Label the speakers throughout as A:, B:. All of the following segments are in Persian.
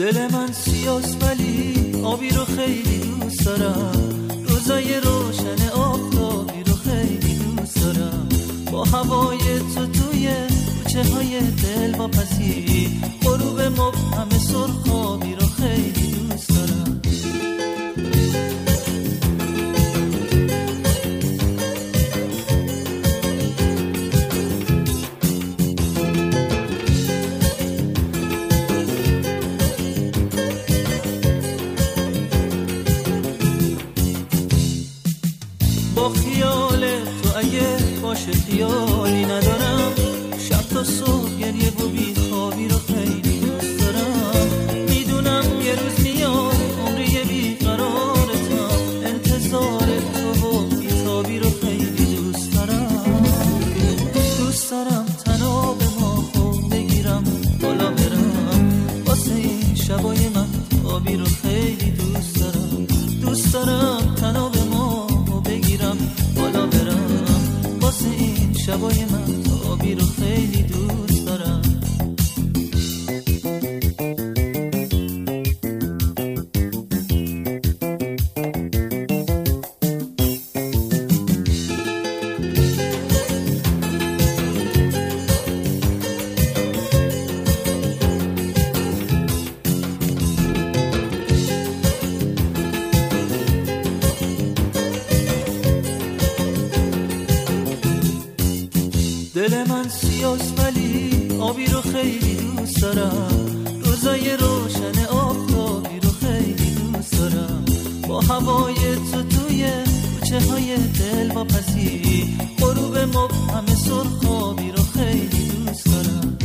A: دل من سیاست ولی آبی رو خیلی دوست دارم، روزای روشن آفتابی رو خیلی دوست دارم، با هوای تو توی کوچه های دل واپسی، غروب مبهم سرخابی رو خیلی دوست دارم. با خیال تو اگه باشه خیالی ندارم، شب تا صبح گریه و بیخوابی رو خیلی دوست دارم، میدونم یه روز میاد عمری بیقرارتم، انتظار تو و بیتابی رو خیلی دوست دارم. دوست دارم تنها به ما خوب بگیرم بالا برم، واسه این شبای من آبی رو خیلی دوست دارم. دوست دارم تنها به ما بگیرم بالا برم، واسه این شبای من آبی رو خیلی دوست دارم. دل من سیاست ولی آبی رو خیلی دوست دارم، روزای روشن آفتابی رو خیلی دوست دارم، با هوای تو توی کوچه های دل واپسی، غروب مبهم سرخابی رو خیلی دوست دارم.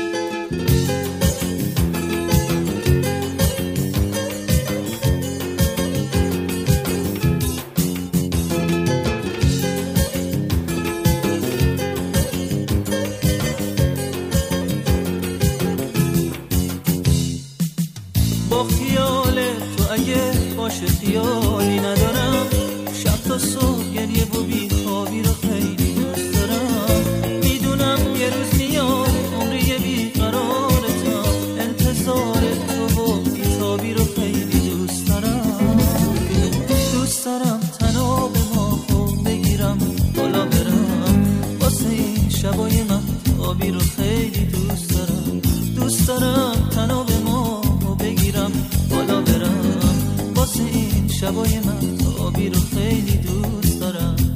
A: با خیال تو اگه باشه خیالی ندارم، شب تا صبح گریه و بیخوابی رو خیلی دوست دارم، میدونم یه روز میاد عمری بیقرارتم، انتظار تو و بیتابی رو خیلی دوست دارم. دوست دارم تنها به ما خوب بگیرم بالا برم، واسه این شبای من آبی رو خیلی دوست دارم. دوست دارم تنها به ما بگیرم بالا برم، واسه این شبای من آبی رو خیلی دوست دارم.